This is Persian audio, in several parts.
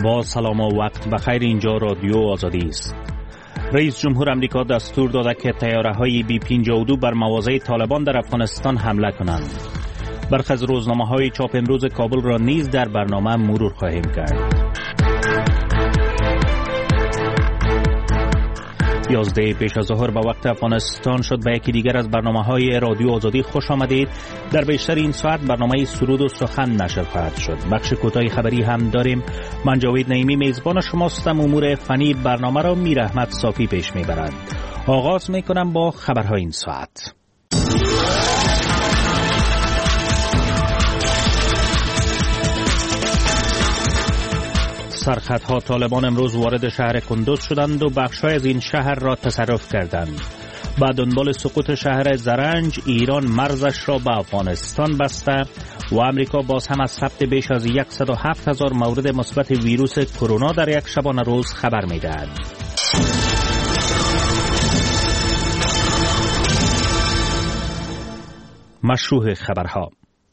با سلام و وقت بخیر. اینجا رادیو آزادی است. رئیس جمهور امریکا دستور داده که طیاره‌های B-52 بر مواضع طالبان در افغانستان حمله کنند. برخی از روزنامه‌های چاپ امروز کابل را نیز در برنامه مرور خواهیم کرد. 11 پیش از ظهر به وقت افغانستان شد. به یکی دیگر از برنامه‌های رادیو آزادی خوش آمدید. در بیشتر این ساعت برنامه سرود و سخن نشر خواهد شد. بخش کوتاه خبری هم داریم. من جاوید نعیمی میزبان شماستم. امور فنی برنامه را میر احمد صافی پیش میبرد. آغاز میکنم با خبرهای این ساعت. سرخطها طالبان امروز وارد شهر کندوز شدند و بخش‌های از این شهر را تصرف کردند. بعد دنبال سقوط شهر زرنج، ایران مرزش را به افغانستان بسته و امریکا باز هم از ثبت بیش از 107,000 مورد مثبت ویروس کرونا در یک شبانه روز خبر می‌دهد. مشروع خبرها.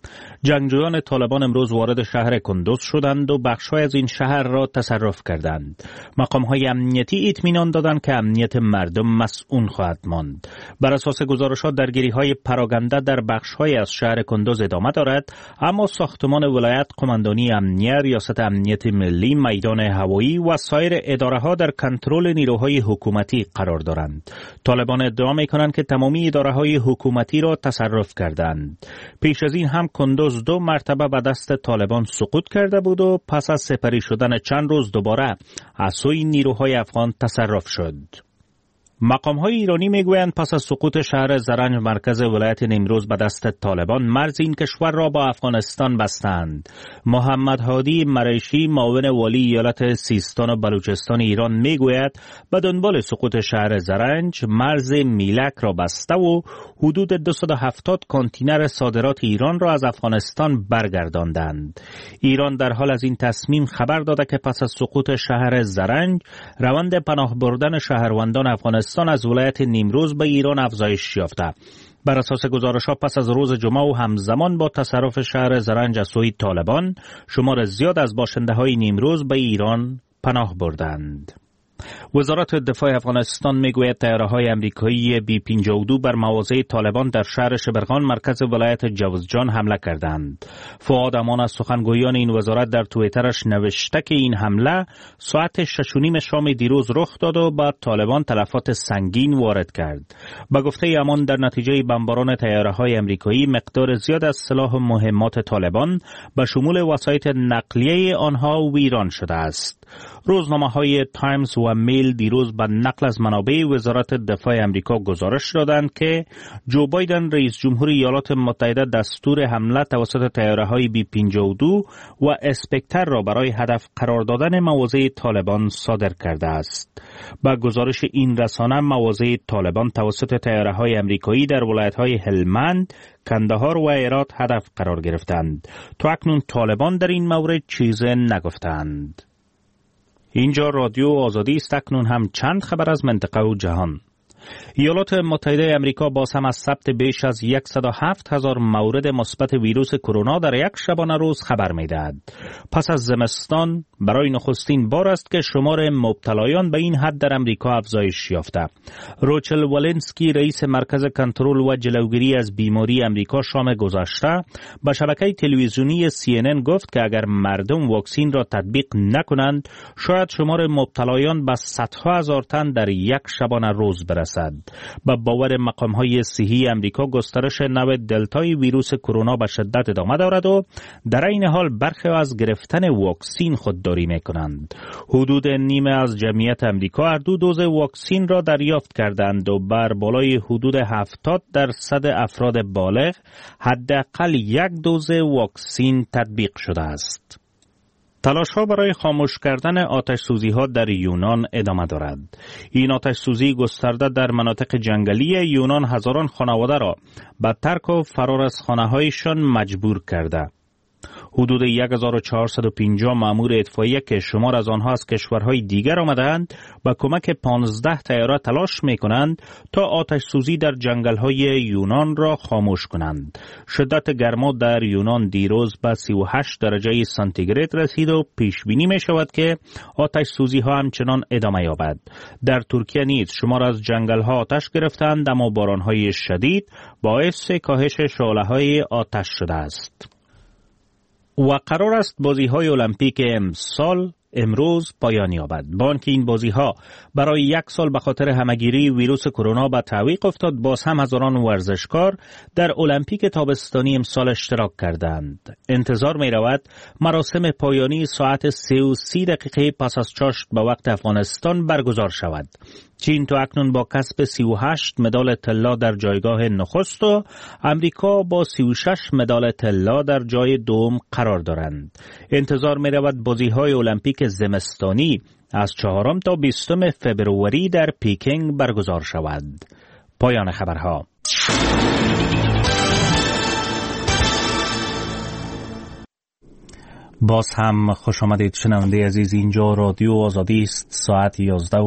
جنگجویان طالبان امروز وارد شهر کندوز شدند و بخش‌های از این شهر را تصرف کردند. مقام‌های امنیتی اطمینان دادند که امنیت مردم مسئول خواهد ماند. بر اساس گزارشات درگیری‌های پراگنده در بخش‌های از شهر کندوز ادامه دارد، اما ساختمان ولایت، قماندانی امنیه، ریاست امنیت ملی، میدان هوایی و سایر اداره‌ها در کنترل نیروهای حکومتی قرار دارند. طالبان ادعا می‌کنند که تمامی اداره‌های حکومتی را تصرف کردند. پیش از این هم کندوز 2 مرتبه به دست طالبان سقوط کرده بود و پس از سپری شدن چند روز دوباره از سوی نیروهای افغان تصرف شد. مقام‌های ایرانی میگویند پس از سقوط شهر زرنج مرکز ولایت نیمروز به دست طالبان، مرز این کشور را با افغانستان بستند. محمد هادی مرشی، معاون والی ایالت سیستان و بلوچستان ایران میگوید به دنبال سقوط شهر زرنج مرز میلک را بسته و حدود 270 کانتینر صادرات ایران را از افغانستان برگرداندند. ایران در حال از این تصمیم خبر داده که پس از سقوط شهر زرنج روند پناه بردن شهروندان افغانستان از ولایت نیمروز به ایران افزایش یافته. بر اساس گزارش‌ها پس از روز جمعه و همزمان با تصرف شهر زرنج از سوی طالبان، شمار زیاد از باشنده‌های نیمروز به ایران پناه بردند. وزارت دفاع افغانستان میگوید طیاره‌های آمریکایی B-52 بر مواضع طالبان در شهر شبرغان مرکز ولایت جوزجان حمله کردند. فؤاد امان از سخنگویان این وزارت در توییترش نوشته که این حمله ساعت 6:30 شام دیروز رخ داد و بعد طالبان تلفات سنگین وارد کرد. به گفته امان در نتیجه بمباران طیاره‌های آمریکایی مقدار زیاد از سلاح و مهمات طالبان به شمول وسایط نقلیه آنها ویران شده است. روزنامه‌های تایمز و میل دیروز به نقل از منابع وزارت دفاع امریکا گزارش دادند که جو بایدن رئیس جمهور ایالات متحده دستور حمله توسط طیاره‌های B-52 و اسپکتر را برای هدف قرار دادن مواضع طالبان صادر کرده است. با گزارش این رسانه مواضع طالبان توسط طیاره‌های آمریکایی در ولایت‌های هلمند، کندهار و هرات هدف قرار گرفتند. تا اکنون طالبان در این مورد چیزی نگفتند. اینجا رادیو آزادی است. اکنون هم چند خبر از منطقه و جهان. ایالات متحده امریکا باز هم از ثبت بیش از 107,000 مورد مثبت ویروس کرونا در یک شبانه روز خبر می‌دهد. پس از زمستان برای نخستین بار است که شمار مبتلایان به این حد در امریکا افزایش یافته. روچل والنسکی رئیس مرکز کنترل و جلوگیری از بیماری امریکا شام گذشته به شبکه تلویزیونی CNN گفت که اگر مردم واکسین را تطبیق نکنند شاید شمار مبتلایان به صدها هزار تن در یک شبانه روز برسد. با باور مقام‌های صحی امریکا گسترش نوع دلتای ویروس کرونا به شدت ادامه دارد و در این حال برخی از گرفتن واکسین خودداری می‌کنند. حدود نیمه از جمعیت امریکا هر 2 دوز واکسین را دریافت کردند و بر بالای حدود 70% افراد بالغ حداقل 1 دوز واکسین تطبیق شده است. تلاش‌ها برای خاموش کردن آتش‌سوزی‌ها در یونان ادامه دارد. این آتش‌سوزی گسترده در مناطق جنگلی یونان هزاران خانواده را به ترک و فرار از خانه‌هایشان مجبور کرده. حدود 1450 مأمور اطفائیه که شمار از آنها از کشورهای دیگر آمدند با کمک 15 طیاره تلاش می‌کنند تا آتش سوزی در جنگل‌های یونان را خاموش کنند. شدت گرما در یونان دیروز به 38 درجه سانتیگراد رسید و پیش بینی می‌شود که آتش سوزی ها همچنان ادامه یابد. در ترکیه نیز شمار از جنگل‌ها آتش گرفتند، اما باران‌های شدید باعث کاهش شعله‌های آتش شده است. و قرار است بازی‌های المپیک امسال امروز پایان یابد. با آنکه این بازی‌ها برای 1 سال به خاطر همه‌گیری ویروس کرونا به تعویق افتاد، باز هم هزاران ورزشکار در المپیک تابستانی امسال اشتراک کردند. انتظار می‌رود مراسم پایانی ساعت 3:30 دقیقه پس از چاشت به وقت افغانستان برگزار شود. چین تا اکنون با کسب 38 مدال طلا در جایگاه نخست و امریکا با 36 مدال طلا در جای دوم قرار دارند. انتظار می رود بازی‌های المپیک زمستانی از 4 تا 20 فبروری در پیکینگ برگزار شود. پایان خبرها. باز هم خوش آمدید شنونده عزیز. اینجا رادیو آزادی است. ساعت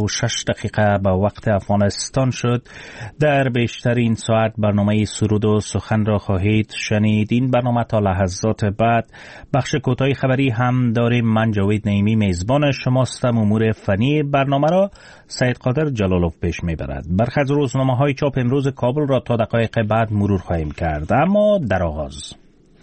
11:06 به وقت افغانستان شد. در بیشتر این ساعت برنامه سرود و سخن را خواهید شنید. این برنامه تا لحظات بعد بخش کوتاهی خبری هم داریم. من جاوید نعیمی میزبان شماستم. امور فنی برنامه را سید قادر جلالوف پیش میبرد. برخی از روزنامه‌های چاپ امروز کابل را تا دقایق بعد مرور خواهیم کرد. اما در آغاز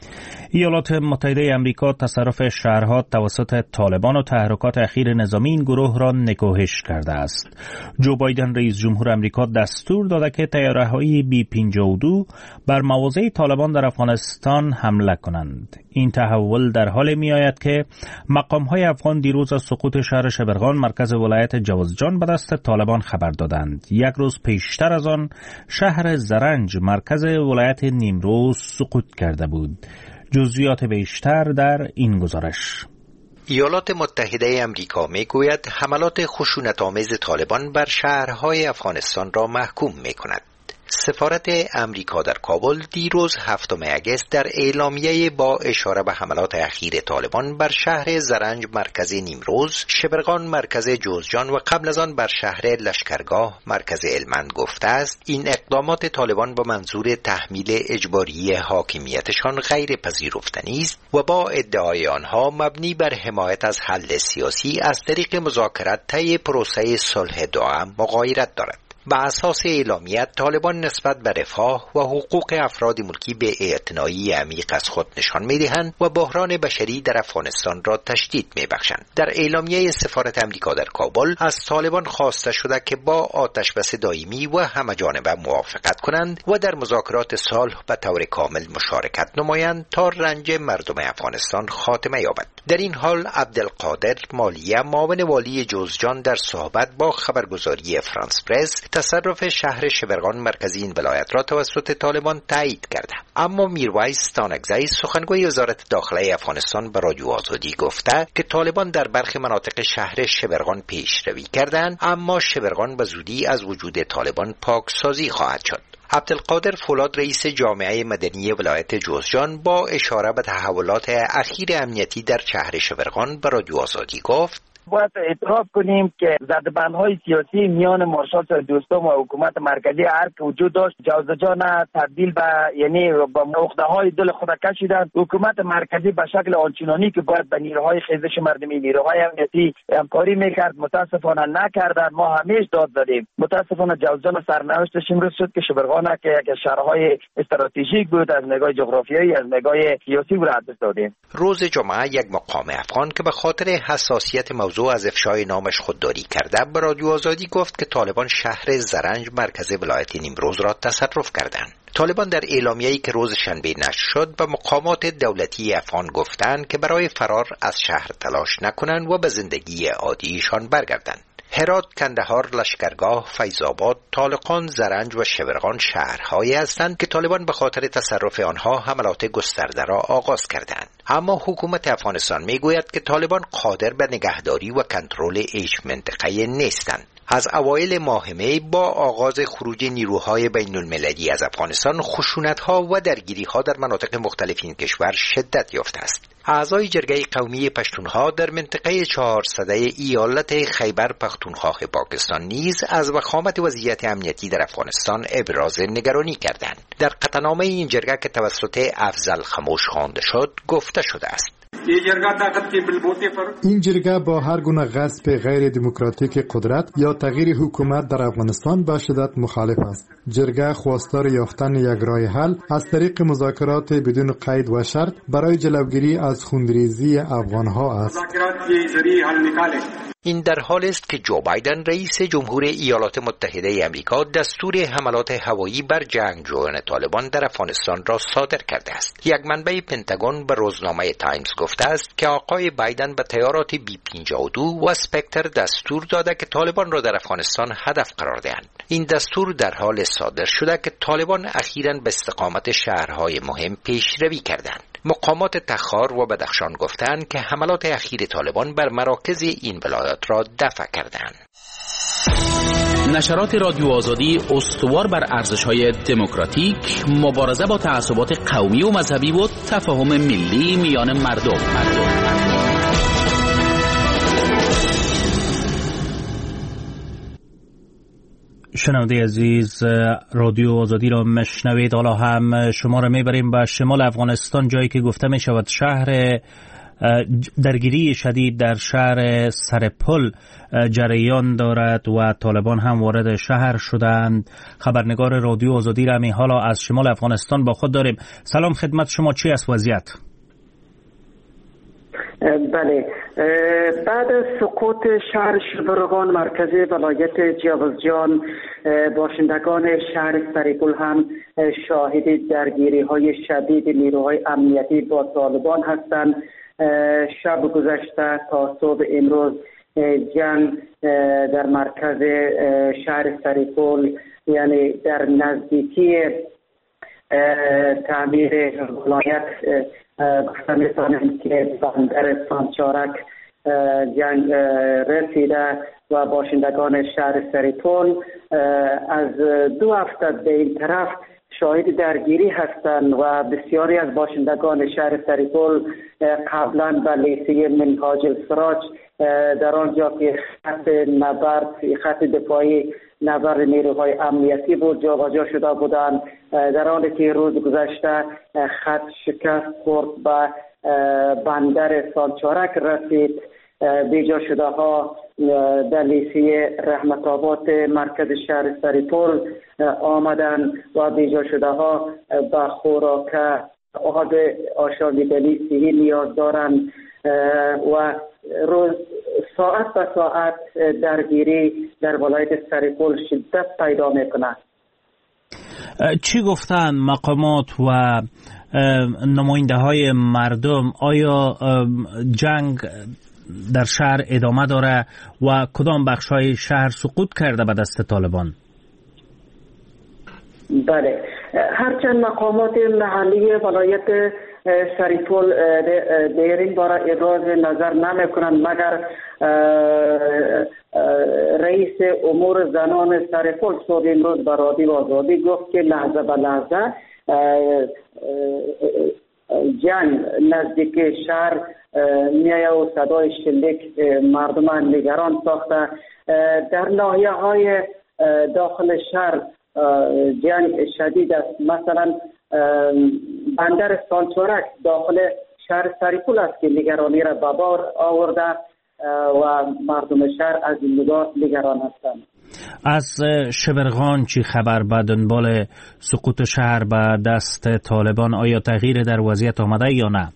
ایالات متحده آمریکا تصرف شهرها توسط طالبان و تحرکات اخیر نظامی این گروه را نکوهش کرده است. جو بایدن رئیس جمهور آمریکا دستور داده که طیاره‌های B-52 بر مواضع طالبان در افغانستان حمله کنند. این تحول در حال می آید که مقام‌های افغان دیروز از سقوط شهر شبرغان مرکز ولایت جوزجان به دست طالبان خبر دادند. 1 روز پیشتر از آن شهر زرنج مرکز ولایت نیمروز سقوط کرده بود. جزئیات بیشتر در این گزارش. ایالات متحده آمریکا میگوید حملات خشونت‌آمیز طالبان بر شهرهای افغانستان را محکوم می‌کند. سفارت امریکا در کابل دیروز 7 اگست در اعلامیه با اشاره به حملات اخیر طالبان بر شهر زرنج مرکز نیمروز، شبرغان مرکز جوزجان و قبل از آن بر شهر لشکرگاه مرکز هلمند گفته است این اقدامات طالبان با منظور تحمیل اجباری حاکمیتشان غیر پذیرفتنی است و با ادعای آنها مبنی بر حمایت از حل سیاسی از طریق مذاکرات طی پروسه صلح دوام مغایرت دارد. بر اساس اعلامیه طالبان نسبت به رفاه و حقوق افراد ملکی به اعتنایی عمیق از خود نشان می‌دهند و بحران بشری در افغانستان را تشدید می‌بخشند. در اعلامیه سفارت آمریکا در کابل از طالبان خواسته شده که با آتش‌بس دائمی و همه‌جانبه موافقت کنند و در مذاکرات صلح به طور کامل مشارکت نمایند تا رنج مردم افغانستان خاتمه یابد. در این حال عبدالقادر مالیه معاون والی جوزجان در صحبت با خبرگزاری فرانس پرس تصرف شهر شبرغان مرکزی این ولایت را توسط طالبان تایید کرده. اما میرویس تانکزی سخنگوی وزارت داخلی افغانستان به رادیو آزادی گفته که طالبان در برخی مناطق شهر شبرغان پیشروی کردند، اما شبرغان به زودی از وجود طالبان پاکسازی خواهد شد. عبدالقادر فولاد رئیس جامعه مدنی ولایت جوزجان با اشاره به تحولات اخیر امنیتی در شهر شبرغان به رادیو آزادی گفت باید اعتراف کنیم که زدبندهای سیاسی میان مارشال دوستم و حکومت مرکزی هر که وجود داشت جوزجان تبدیل به یعنی با نقطه‌های دل خود کشیدند. حکومت مرکزی به شکل آنچنانی که باید به نیروهای خیزش مردمی، نیروهای امنیتی همکاری میکرد متاسفانه نکردند. ما همیشه داد دادیم. متاسفانه جوزجان سرنوشتش امروز شد که شبرغان که یک شهرهای استراتژیک بود از نگاه جغرافیایی، از نگاه سیاسی بود دست دادیم. روز جمعه یک مقام افغان که به خاطر حساسیت موضوع از افشای نامش خودداری کرده به رادیو آزادی گفت که طالبان شهر زرنج مرکز ولایت نیمروز را تصرف کردند. طالبان در اعلامیه‌ای که روز شنبه نشر شد به مقامات دولتی افغان گفتند که برای فرار از شهر تلاش نکنند و به زندگی عادیشان برگردند. هرات، کندهار، لشکرگاه، فیض‌آباد، طالقان، زرنج و شبرغان شهرهایی هستند که طالبان به خاطر تصرف آنها حملات گسترده را آغاز کردند. اما حکومت افغانستان میگوید که طالبان قادر به نگهداری و کنترل هیچ منطقه‌ای نیستند. از اوایل ماه می با آغاز خروج نیروهای بین المللی از افغانستان، خشونت‌ها و درگیری‌ها در مناطق مختلف این کشور شدت یافته است. اعضای جرگه قومی پشتونخوا در منطقه 400 ایالت خیبر پختونخوا پاکستان نیز از وخامت وضعیت امنیتی در افغانستان ابراز نگرانی کردند. در قطعنامه این جرگه که توسط افضل خموش خوانده شد گفته شده است: این جرگه با هر گونه غصب غیر دموکراتیک قدرت یا تغییر حکومت در افغانستان به شدت مخالف است. جرگه خواستار یافتن یک راه حل از طریق مذاکرات بدون قید و شرط برای جلوگیری از خونریزی افغانها است. این در حال است که جو بایدن رئیس جمهور ایالات متحده آمریکا دستور حملات هوایی بر جنگجویان طالبان در افغانستان را صادر کرده است. یک منبع پنتاگون به روزنامه تایمز گفته است که آقای بایدن به طیارات B-52 و اسپکتر دستور داده که طالبان را در افغانستان هدف قرار دهند. این دستور در حال صادر شده که طالبان اخیراً به استقامت شهرهای مهم پیشروی کردند. مقامات تخار و بدخشان گفتند که حملات اخیر طالبان بر مراکز این ولایات را دفع کردند. نشرات رادیو آزادی استوار بر ارزش‌های دموکراتیک، مبارزه با تعصبات قومی و مذهبی و تفاهم ملی میان مردم. شنونده عزیز، رادیو آزادی را مشنوید. حالا هم شما را میبریم به شمال افغانستان، جایی که گفته می شود شهر درگیری شدید در شهر سرپل جریان دارد و طالبان هم وارد شهر شدند. خبرنگار رادیو آزادی را می حالا از شمال افغانستان با خود داریم. سلام خدمت شما، چی است وضعیت؟ بله، بعد از سقوط شهر شبرغان مرکزی ولایت جاوزجان، باشندگان شهر سریپل هم شاهد درگیری های شدید نیروهای امنیتی با طالبان هستند. شب گذشته تا صبح امروز جنگ در مرکز شهر سریپل، یعنی در نزدیکی تعمیر ولایت، گفته می‌توانیم که بندر سانچارک جنگ رسیده و باشندگان شهر سریپل از 2 هفته به این طرف شاهد درگیری هستند و بسیاری از باشندگان شهر سریپل قبلا به لیسه منهاج السراج در آنجا که خط دفاعی نبرد نیروهای امنیتی بود جابجا شده بودند، در حالی که روز گذشته خط شکست خورد و بندر سانچارک رسید. بیجا شده ها در لیسه رحمت آباد مرکز شهر سریپل آمدن و بیجا شده ها به خوراک آب آشامیدنی صحی نیاز دارند و روز ساعت به ساعت درگیری در ولایت سریپل شدت پیدا میکنه. چی گفتن مقامات و نماینده های مردم؟ آیا جنگ در شهر ادامه داره و کدام بخش های شهر سقوط کرده به دست طالبان؟ بله، هرچند مقامات محلی ولایت سریپل در این باره ابراز نظر نمی کنند، مگر رئیس امور زنان سریپل صبح امروز به رادیو آزادی گفت که لحظه به لحظه جنگ نزدیک شهر میایه و صدای شلیک مردمان نگران ساخته. در ناحیه های داخل شهر جنگ شدید است. مثلا بندر سانچارک داخل شهر سریپل است که نگرانی را به بار آورده و مردم شهر از این نگاه نگران هستند. از شبرغان چی خبر به دنبال سقوط شهر به دست طالبان؟ آیا تغییر در وضعیت آمده یا نه؟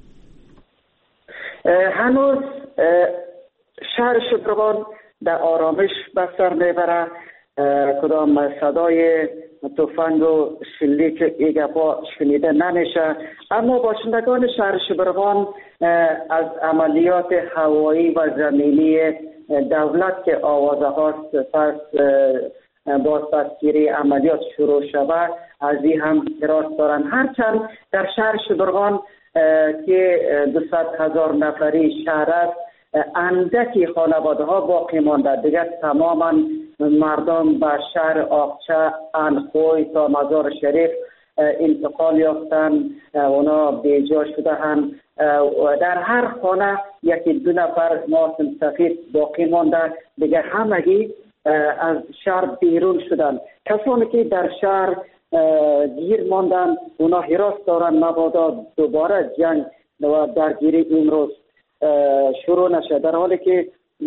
هنوز شهر شبرغان در آرامش به سر میبره. کدام صدای تفنگ و شلیک ایگپا شنیده نمیشه، اما باشندگان شهر شبرغان از عملیات هوایی و زمینی دولت که آوازه هاست پس بازپسگیری عملیات شروع شود از این هم حراس دارند. هرچند در شهر شبرغان که 200,000 نفری شهر است اندکی خانواده ها باقی مانده. دیگر تماما مردم به شهر آقچه، انخوی تا مزار شریف انتقال یافتن، اونا بیجا شده هم. در هر خانه یکی دو نفر ماسم سفید باقی مانده، دیگر همگی از شهر بیرون شدن. کسانی که در شهر گیر ماندن اونا حراس دارن مبادا دوباره جنگ و درگیری امروز شروع نشه، در حالی که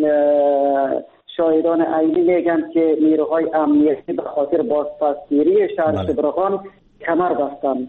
شاهدان عینی میگن که نیروهای امنیتی به خاطر بازپسگیری شهر شبرغان کمر بستند.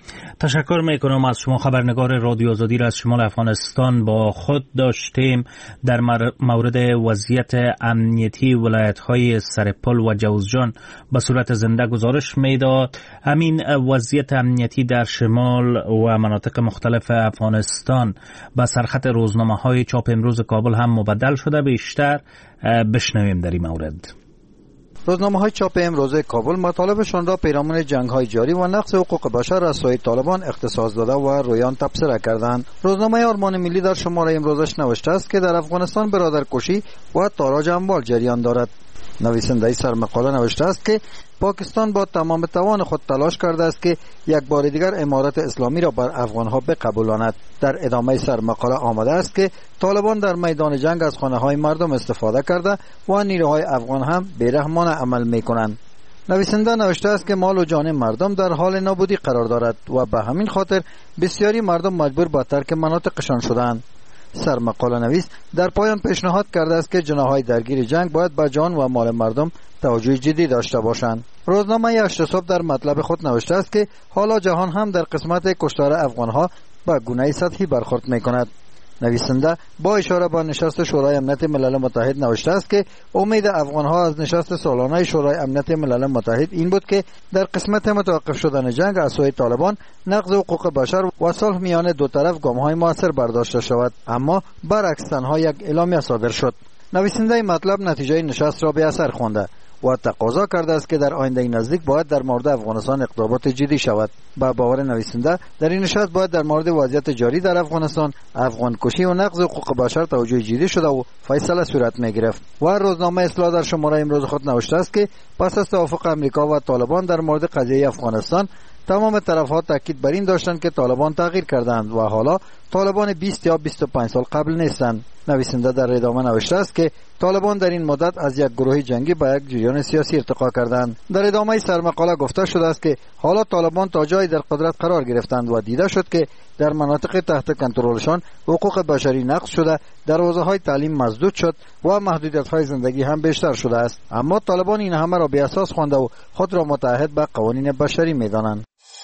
تشکر میکنم از شما. خبرنگار رادیو آزادی را از شمال افغانستان با خود داشتیم. در مورد وضعیت امنیتی ولایت‌های سرپل و جوزجان به صورت زنده گزارش میداد. همین وضعیت امنیتی در شمال و مناطق مختلف افغانستان به سرخط روزنامه‌های چاپ امروز کابل هم مبدل شده. بیشتر بشنویم در این مورد. روزنامه‌های چاپ امروز کابل مطالبشان را پیرامون جنگ‌های جاری و نقض حقوق بشر از سوی طالبان اختصاص داده و رویان تبصره کردند. روزنامه آرمان ملی در شماره امروزش نوشته است که در افغانستان برادرکشی و تاراج اموال جریان دارد. نویسنده سرمقاله نوشته است که پاکستان با تمام توان خود تلاش کرده است که یک بار دیگر امارت اسلامی را بر افغانها بقبولاند. در ادامه سرمقاله آمده است که طالبان در میدان جنگ از خانه‌های مردم استفاده کرده و نیروهای افغان هم بیرحمانه عمل می‌کنند. نویسنده نوشته است که مال و جان مردم در حال نابودی قرار دارد و به همین خاطر بسیاری مردم مجبور به ترک مناطقشان شدند. سرمقاله نویس در پایان پیشنهاد کرده است که جناح‌های درگیر جنگ باید به جان و مال مردم توجه جدی داشته باشند. روزنامه 8 صبح در مطلب خود نوشته است که حالا جهان هم در قسمت کشتار افغان‌ها به گونه سطحی برخورد می‌کند. نویسنده با اشاره به نشست شورای امنیت ملل متحد نوشته است که امید افغان‌ها از نشست سالانه شورای امنیت ملل متحد این بود که در قسمت متوقف شدن جنگ از سوی طالبان نقض حقوق بشر و صلح میان دو طرف گام‌های موثر برداشته شود، اما برعکس تنها یک اعلامیه صادر شد. نویسنده مطلب نتیجه نشست را به اثر خوانده و تقاضا کرده است که در آینده نزدیک باید در مورد افغانستان اقدامات جدی شود. با باور نویسنده در این نشست باید در مورد وضعیت جاری در افغانستان، افغان کشی و نقض حقوق بشر توجه جدی شده و فیصله صورت می‌گرفت. و روزنامه اصلاح در شماره امروز خود نوشته است که پس از توافق امریکا و طالبان در مورد قضیه افغانستان، تمام طرف‌ها تاکید بر این داشتند که طالبان تغییر کردند و حالا طالبان 20 یا 25 سال قبل نیستند. نویسنده در ادامه نوشته است که طالبان در این مدت از یک گروه جنگی به یک جریان سیاسی ارتقا کردند. در ادامه سرمقاله گفته شده است که حالا طالبان تا جایی در قدرت قرار گرفتند و دیده شد که در مناطق تحت کنترلشان حقوق بشری نقض شده، دروازه‌های تعلیم مسدود شد و محدودیت‌های زندگی هم بیشتر شده است. اما طالبان این همه را بی‌اساس خوانده و خود را متعهد به قوانین بشری می‌دانند.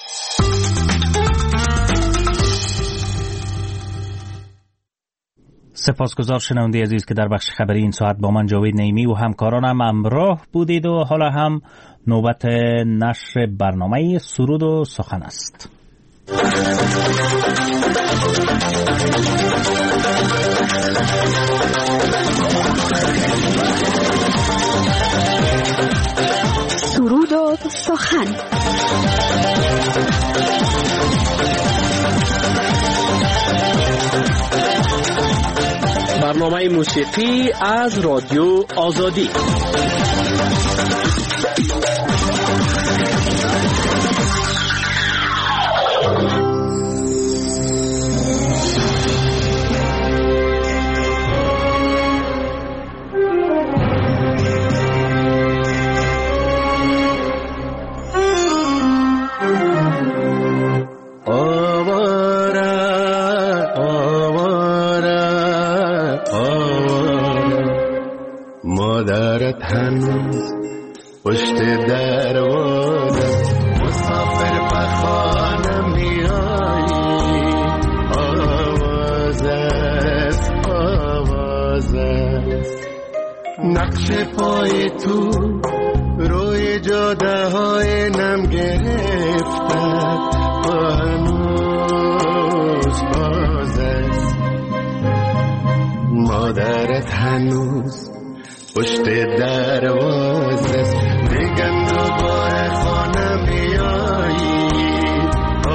سپاسگزار شنونده عزیز که در بخش خبری این ساعت با من جاوید نعیمی و همکارانم همراه بودید و حالا هم نوبت نشر برنامه سرود و سخن است. سرود و سخن. برنامه موسیقی از رادیو آزادی. مادرت هنوز پشت دروازه، مسافر به خانه میایی، آواز است آواز است، نقش پای تو روی جاده های نم گرفته، هنوز باز است. مادرت هنوز پشت دروازه، میگن دوباره خانه میایی،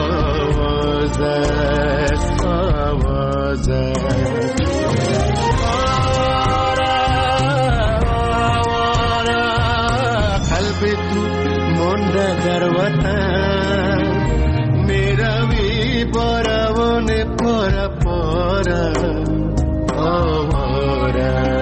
آواز است آواز است. پاره پاره آواره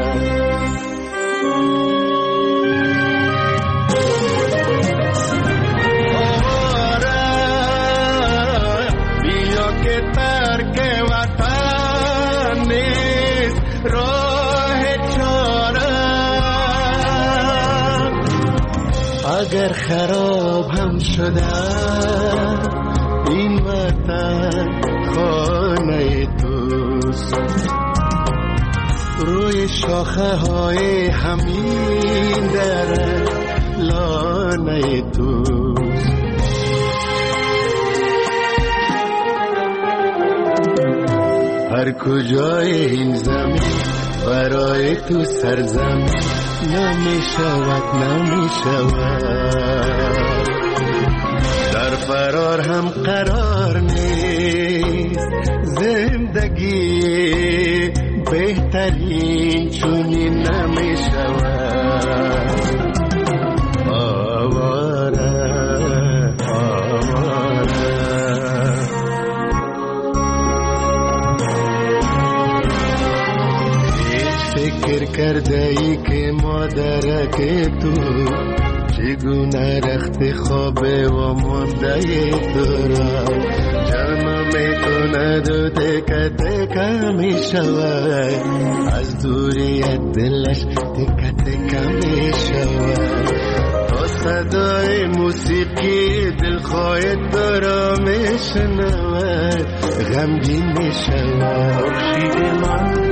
اگر خراب هم شده این وطن خانه توست روی شاخه های همین در لانه توست هر کجای این زمین برای تو سرزمین نمی شود در فرار هم قرار نیست زندگی بهترین چونی نمی شود آواره فکر کرده ای که مادرک تو چگونه رخت خوابه و مانده تو را جمع میکند و تکه تکه می شود از دوریت دلش تکه تکه می شود با صدای موسیقی دلخواه تو را می شنود غمگین می شود خورشید من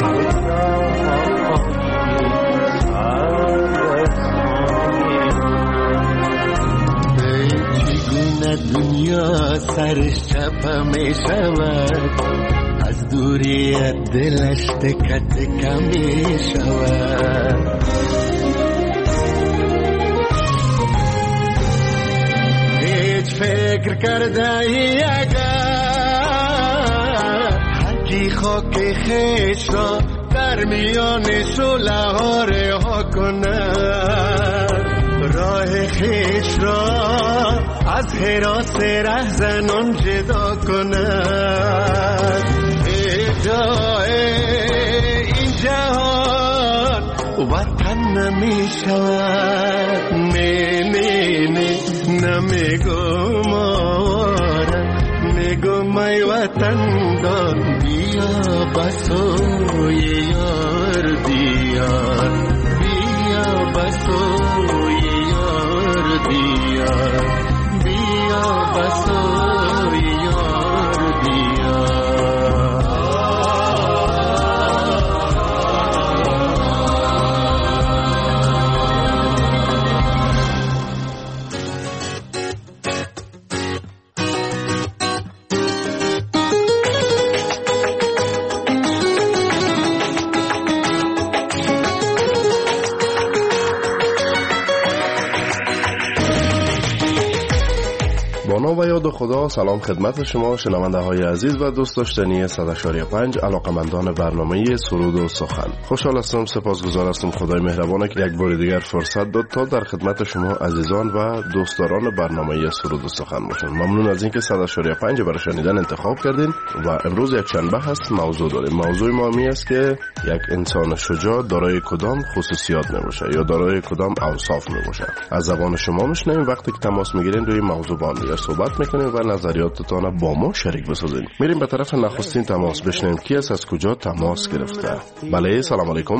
دنیا سرش چپه می شود از دوریت دلش تکه تکه می شود هیچ فکر کرده ای اگر حقی خاک خیش را در میان شعله ها رها کند راه خیش را از حراس رهزنان جدا کند جای این جهان وطن نمی شود نمیگم آواره میگم ای وطن دان بیا بسوی یار بیا بسوی یار بیا بسوی یار بیا و یاد خدا سلام خدمت شما شنونده های عزیز و دوست داشتنی 100.5 علاقمندان برنامه سرود و سخن. خوشحال هستم، سپاسگزار هستم خدای مهربان که یک بار دیگر فرصت داد تا در خدمت شما عزیزان و دوستداران برنامه سرود و سخن باشم. ممنون از اینکه 100.5 برای شنیدن انتخاب کردین و امروز یک شنبه هست موضوع داریم. موضوع ما می است که یک انسان شجاع دارای کدام خصوصیات می باشه یا دارای کدام اوصاف می باشه. از زبان شما میشنویم وقتی که تماس میگیرین روی موضوع با هم صحبت میکنیم و نظریاتتان با ما شریک بسازین. میریم به طرف نخستین تماس بشنویم کی است، از کجا تماس گرفته. بله سلام علیکم.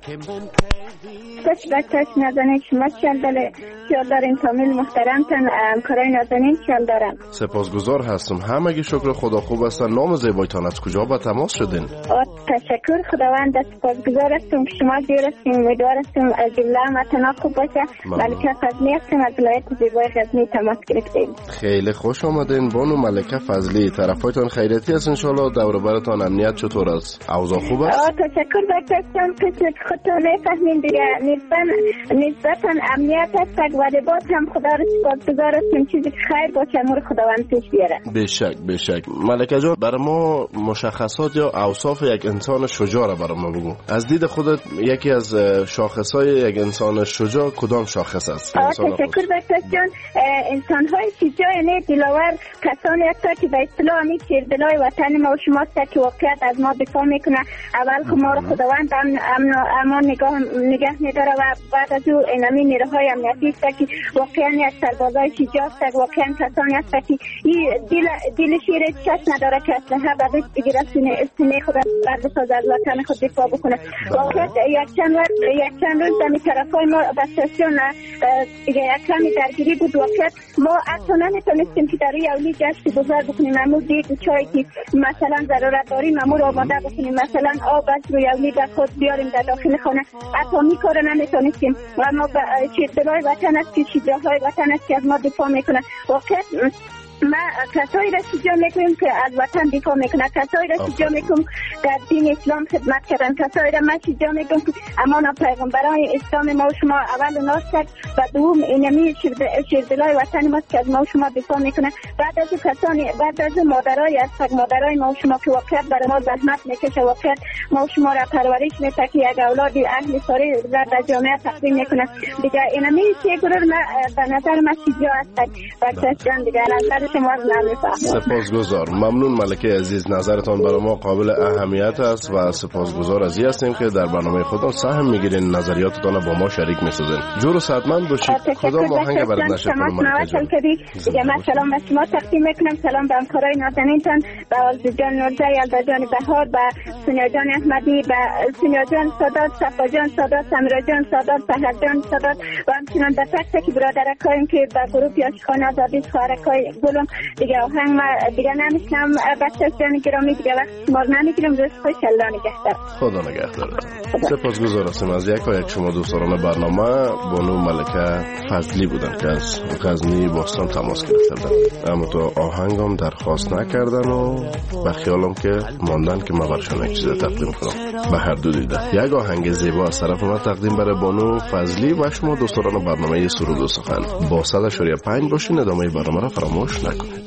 دکتر نازنین شما چند بله خیال دارین کامل محترمتن همکارای نازنین خیال دارم. سپاسگزار هستم. همگی شکر خدا خوب هستن. نام زیبایتان از کجا با تماس شدین؟ تشکر خداوند، سپاسگزار هستم که شما زیر هستیم. امیدوار هستم از جمله همتون خوب باشه. ملکه فضلی هستم از ولایت زیبای غزنی تماس گرفتیم. خیلی خوش آمدین بانو ملکه فضلی. طرفایتان خیریتی است ان شاء الله؟ دور و برتان امنیت چطور است؟ اوضاع خوب است؟ تشکر دکتر، کسی که خودتون نفهمین دیگه نسبتاً امنیت است ولی باز هم خدا را سپاسگزار هستیم چیزی که خیر باشه امور خداوند پیش بیاره. بشک ملکه جان، برای ما مشخصات یا اوصاف یک انسان شجاع را برای ما بگو. از دید خودت یکی از شاخصهای یک انسان شجاع کدام شاخص است؟ تشکر دکتر جان. انسان‌های شجاع یعنی دلاور کسانی هستند که به اصطلاح همین شیردلای وطن ما و شما است که واقعیت از ما دفاع میکنه. اول که ما را خداوند امان نگه میداره و بعد از او اینمی نیروهای امنیتی است که واقعا از سربازای شجاع است. واقعا کسانی هستند که دل شیر کس نداره که اسلحه به دست بگیره سینه خود برد ساز از وطن خود دفاع بکنه. واقعا یک چند روز دمی طرفای ما به استاسیون یک کمی درگیری بود. واقعا ما اصلا نمیتونستیم که در یولی جشن گذار بکنیم. امو دید چایی که مثلا ضرورت داریم امو رو آماده بکنیم، مثلا آب از روی یولی در خود بیاریم در داخل خانه، حتی می کار نمیتونستیم. و ما شیردلای وطن است که شجاعهای وطن است که از ما دفاع میکنه. واقعا ما کسایی را شجاع میکنیم که از وطن دفاع میکنه، کسایی را شجاع میکنیم در دین اسلام خدمت کردن، کسایی را ما شجاع میکنیم که امان پیغمبران اسلام ما و شما اول و ناست و دوم اینمی شیردلای وطن ما که از ما و شما دفاع میکنه. بعد از کسانی بعد از مادرای هست، مادرای ما و شما که واقعیت برای ما زحمت میکشه، واقعیت ما و شما را پرورش میده که یک اولاد اهل ساری در جامعه تقدیم میکنه. دیگه اینمی چه گروه به نظر ما شجاع هست. بچه‌جان دیگه نظر شما سپاسگزار. ممنون ملکه عزیز، نظرتان برای ما قابل اهمیت است و سپاسگزار از این هستیم که در برنامه خودتان سهم میگیرین، نظریاتتان با ما شریک میسازین. جور و صحتمند باشید. کدام آهنگ برات نشه کنم ملکه جان؟ دیگه من سلام به شما تقدیم میکنم، سلام به همکارای نازنینتان، به آرزو جان نورزی، یلدا جان بهار، به سونیا جان احمدی، به سونیا جان سادات، صفا جان سادات، سمیرا جان سادات، سحر جان سادات و همچنین به تک تک برادرکایم که به گروه یاشخانه آزادی خواهرکای گلم دیگه آهنگ ما دیگه نمیشنم. بچه جان گرامی دیگه وقت شما نمیگیرم. روز خوش، الله نگهدار. خدا نگهدار. سپاسگزار هستیم از یک شما دوستان برنامه. بانو ملکه فضلی بودن که از غزنی باستان تماس گرفتن، اما تو آهنگم درخواست نکردن و به خیالم که ماندن که ما برشان یک چیز تقدیم کنم. به هر دو دیده یک آهنگ زیبا از طرف ما تقدیم برای بانو فضلی و شما دوستان برنامه سرود و سخن با 100.5 باشین. ادامه برنامه را فراموش نکنید.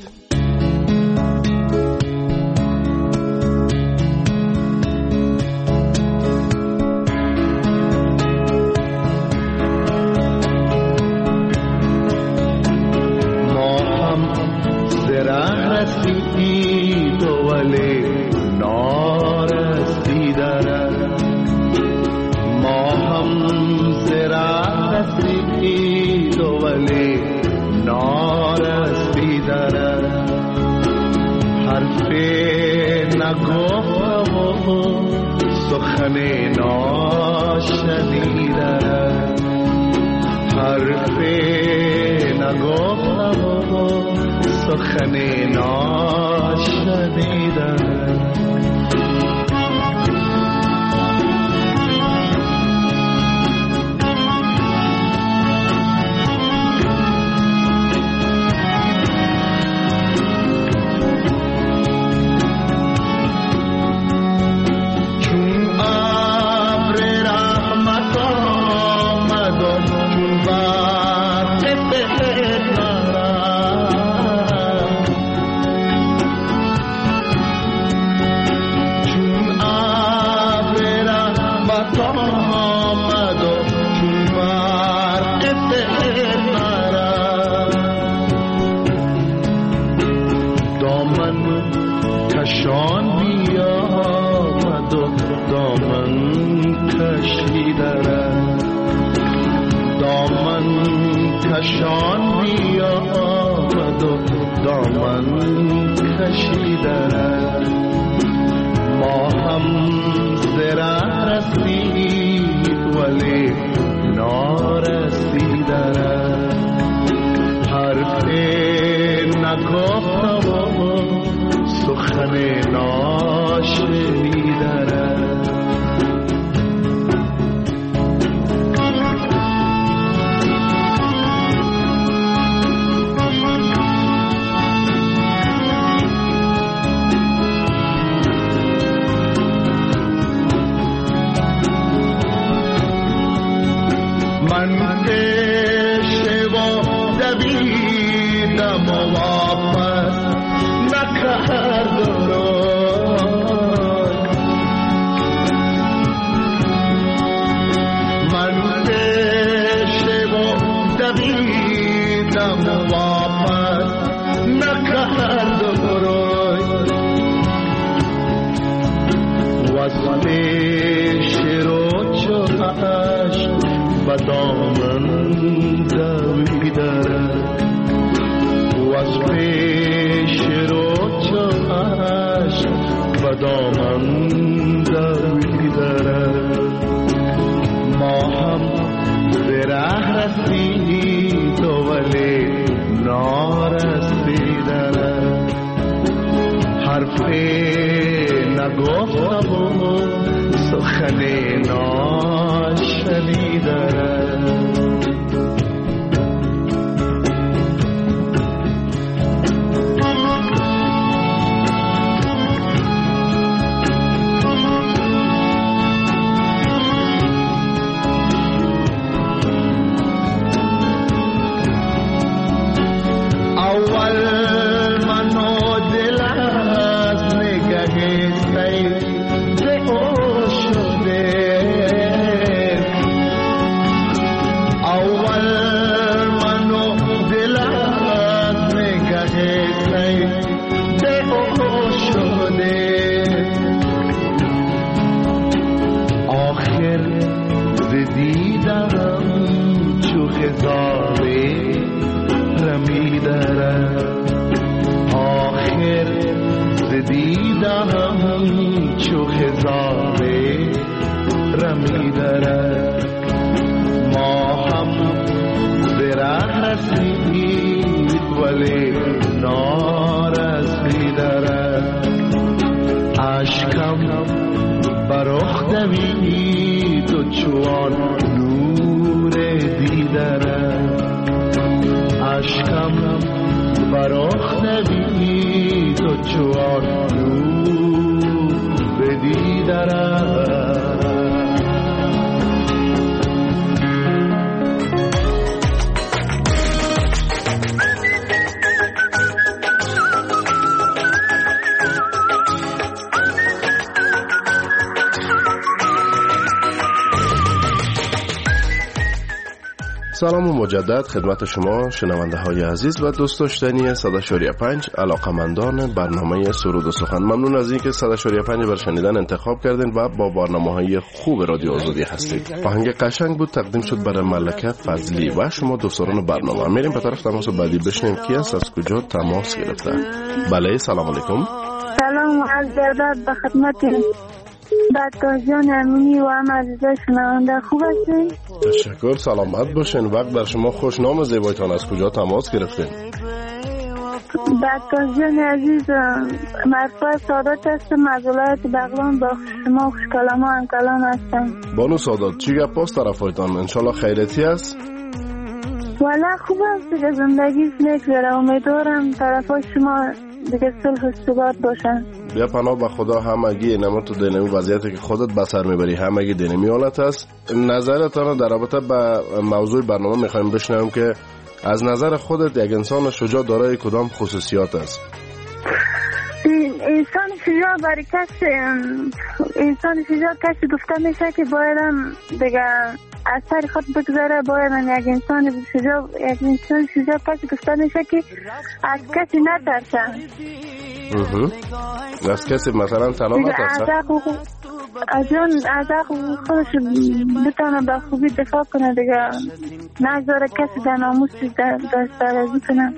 کرد و روی وصف شیر و چهش به دامن دویدرد وصف شیر و چهش به دامن دویدرد ما هم به راه رسید ولی نارسیدرد حرفی نگفتم و سخن ناشنیدرد سلام و مجدد خدمت شما شنونده های عزیز و دوست داشتنی 100.5 علاقمندان برنامه سرود و سخن. ممنون از اینکه 100.5 بر شنیدن انتخاب کردین و با برنامه های خوب رادیو آزادی هستید. آهنگ قشنگ بود، تقدیم شد برای ملکه فضلی و شما دوستان برنامه. میریم به طرف تماس بعدی بشنیم کی است، از کجا تماس گرفته. بله سلام علیکم. سلام و عرض ادب به خدمتتون. بطازیان امینی و هم عزیزای شنونده خوب هستین؟ تشکر، سلامت باشین. وقت در شما خوش. نام زیبایتان از کجا تماس گرفتین؟ بطازیان عزیز، مرفوع سادات هستم از ولایت بغلان. با شما خوش کلام و هم کلام هستم. بانو سادات چی گپ است طرفایتان؟ انشالله خیرتی است؟ والا خوب است دیگه، زندگی میگذره. امیدوارم طرفای شما دیگه صلح و ثبات باشن. بیا پناه به خدا. همگی نما تو دینمی وضعیتی که خودت بسر میبری همگی دینمی حالت است. نظرتان در رابطه با موضوع برنامه میخوایم بشنویم که از نظر خودت یک انسان شجاع دارای کدام خصوصیات است؟ انسان شجاع برای کسی، انسان شجاع کسی گفته میشه که باید دیگه از سر خود بگذاره. باید یک انسان شجاع کسی گفته میشه که از کسی نترسه. از کسی مثلا تنها نترسه؟ از حقوق خودش بتونه به خوبی دفاع کنه دیگه، نگذاره کسی در ناموسش دسترسی کنه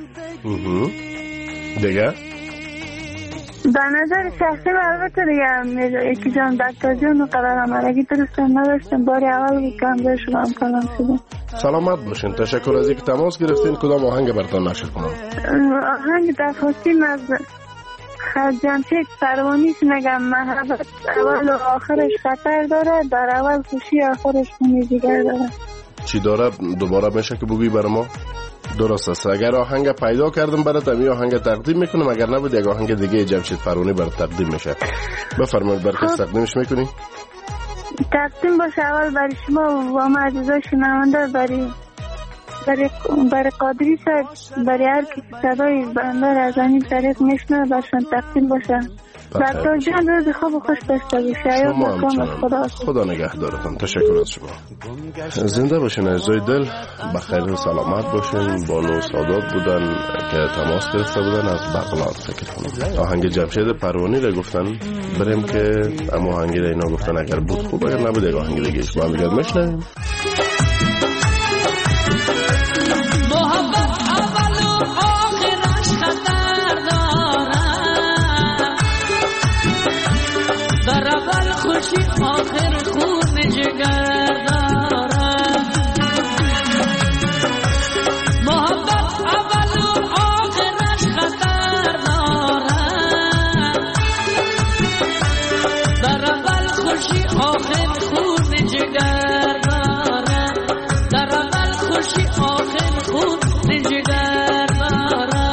دیگه. به نظر شخصی البته دیگه یکی جان بطازیان و قرار مرگی درستم نداشتم. باری اول که هم داشتم هم کلام شدم. سلامت باشین. تشکر از اینکه تماس گرفتین. کدام آهنگ براتون نشر کنم؟ آهنگ درخواستیم از جمشید سروانی نگم محبت اول و آخرش خطر داره، در اول خوشی آخرش خونی دیگر داره. چی داره دوباره میشه که بگویی برای ما؟ درست است. اگر آهنگ پیدا کردم برات می آهنگ تقدیم میکنم، اگر نبود یک آهنگ دیگه جمشید فرانی برات تقدیم میشه. بفرمایید برای کس تقدیمش میکنی؟ تقدیم باشه اول برای شما و ما عزیزای شنونده، برای برای قادری صاحب، برای هر کسی صدای بنده را از این طریق میشنه برشان تقدیم باشه. دکتر جان روز خوب و خوش داشته باشه. شما همچنان. خدا نگهدارتان. تشکر از شما. زنده باشین عزیزای دل، بخیر و سلامت باشین. بانو سادات بودن که تماس گرفته بودن از بغلان فکر کنم. آهنگ جمشید پروانی را گفتن بریم که اما آهنگی را اینا گفتن اگر بود خوب، اگر نبود یک آهنگ دیگه با هم دیگر میشنویم. خوشی آخر خون جگر دارم، محبت اول و آخرش خطر دارم، در اول خوشی آخر خون جگر دارم، در اول خوشی آخر خون جگر دارم.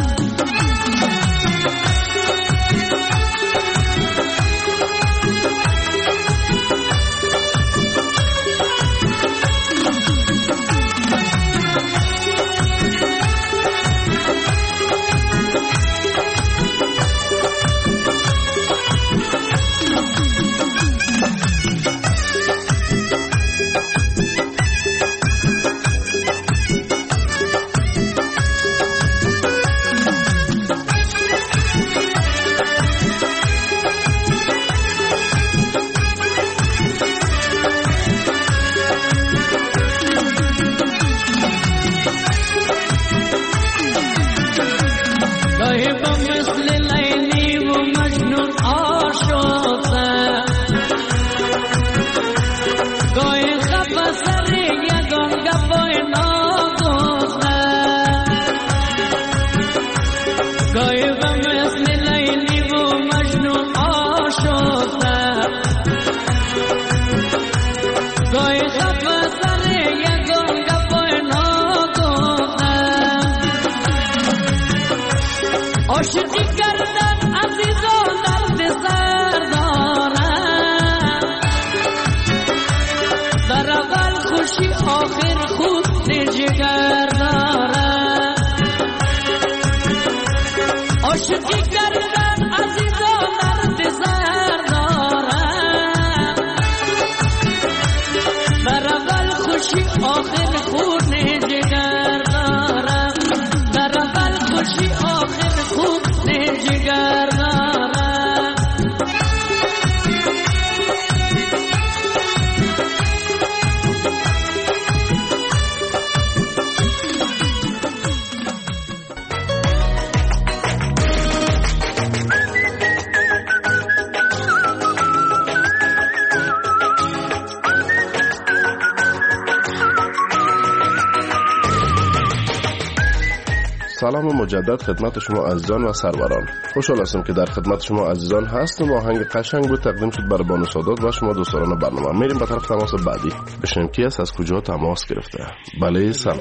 سلام مجدد خدمت شما عزیزان و سروران. خوشحال هستم که در خدمت شما عزیزان هستم و آهنگ قشنگ بود تقدیم شد برای بانو سادات و شما دوستان برنامه. میریم به طرف تماس بعدی. بشنیم کی است، از کجا تماس گرفته. بله سلام.